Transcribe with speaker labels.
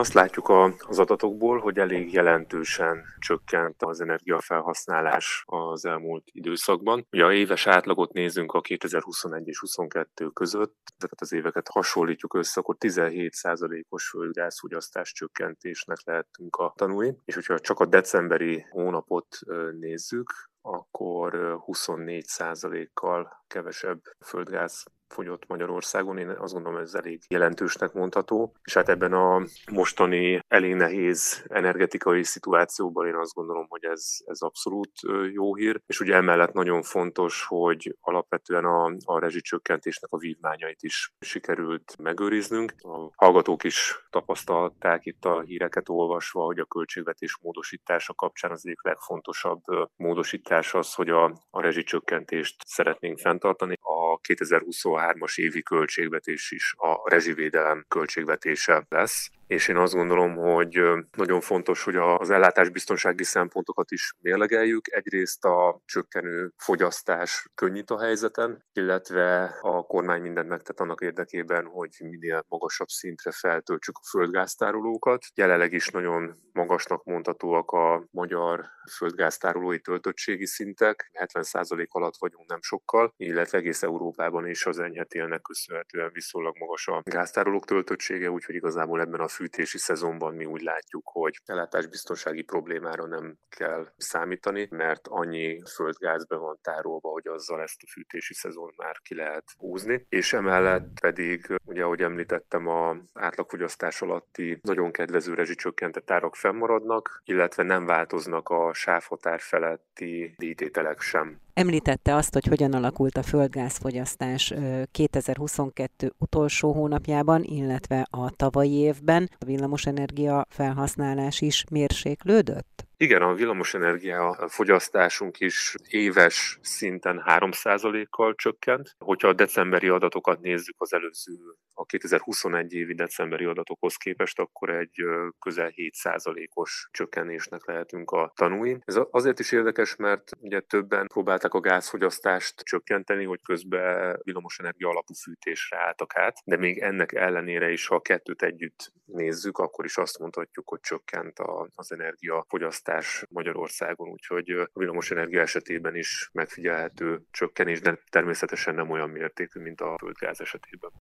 Speaker 1: azt látjuk az adatokból, hogy elég jelentősen csökkent az energiafelhasználás az elmúlt időszakban. Ugye, ha éves átlagot nézünk a 2021 és 22 között, ezeket az éveket hasonlítjuk össze, akkor 17%-os földgázfogyasztás csökkentésnek lehetünk a tanúi. És hogyha csak a decemberi hónapot nézzük, akkor 24%-kal kevesebb földgáz fogyott Magyarországon. Én azt gondolom, ez elég jelentősnek mondható. És hát ebben a mostani elég nehéz energetikai szituációban én azt gondolom, hogy ez abszolút jó hír. És ugye emellett nagyon fontos, hogy alapvetően a rezsicsökkentésnek a vívmányait is sikerült megőriznünk. A hallgatók is tapasztalták itt a híreket olvasva, hogy a költségvetés módosítása kapcsán az egyik legfontosabb módosítás az, hogy a rezsicsökkentést szeretnénk fenntartani. A 2023-as évi költségvetés is a rezsivédelem költségvetése lesz. És én azt gondolom, hogy nagyon fontos, hogy az ellátásbiztonsági szempontokat is mérlegeljük. Egyrészt a csökkenő fogyasztás könnyít a helyzeten, illetve a kormány mindent megtett annak érdekében, hogy minél magasabb szintre feltöltsük a földgáztárolókat. Jelenleg is nagyon magasnak mondhatóak a magyar földgáztárolói töltöttségi szintek, 70% alatt vagyunk nem sokkal, illetve egész Európában is az enyhe télnek köszönhetően viszonylag magas a gáztárolók töltöttsége, úgyhogy igazából ebben a fűtési szezonban mi úgy látjuk, hogy ellátásbiztonsági problémára nem kell számítani, mert annyi földgáz be van tárolva, hogy azzal ezt a fűtési szezon már ki lehet húzni. És emellett pedig, ugye ahogy említettem, az átlagfogyasztás alatti nagyon kedvező rezsicsökkentett árak fennmaradnak, illetve nem változnak a sávhatár feletti díjtételek sem.
Speaker 2: Említette azt, hogy hogyan alakult a földgázfogyasztás 2022 utolsó hónapjában, illetve a tavalyi évben. A villamosenergia felhasználás is mérséklődött?
Speaker 1: Igen, a villamosenergia fogyasztásunk is éves szinten 3%-kal csökkent. Hogyha a decemberi adatokat nézzük az előző, a 2021 évi decemberi adatokhoz képest, akkor egy közel 7%-os csökkenésnek lehetünk a tanúi. Ez azért is érdekes, mert ugye többen próbálták a gázfogyasztást csökkenteni, hogy közben villamosenergia alapú fűtésre álltak át, de még ennek ellenére is, ha a kettőt együtt nézzük, akkor is azt mondhatjuk, hogy csökkent az energiafogyasztás Magyarországon, úgyhogy a villamosenergia esetében is megfigyelhető csökkenés, de természetesen nem olyan mértékű, mint a földgáz esetében.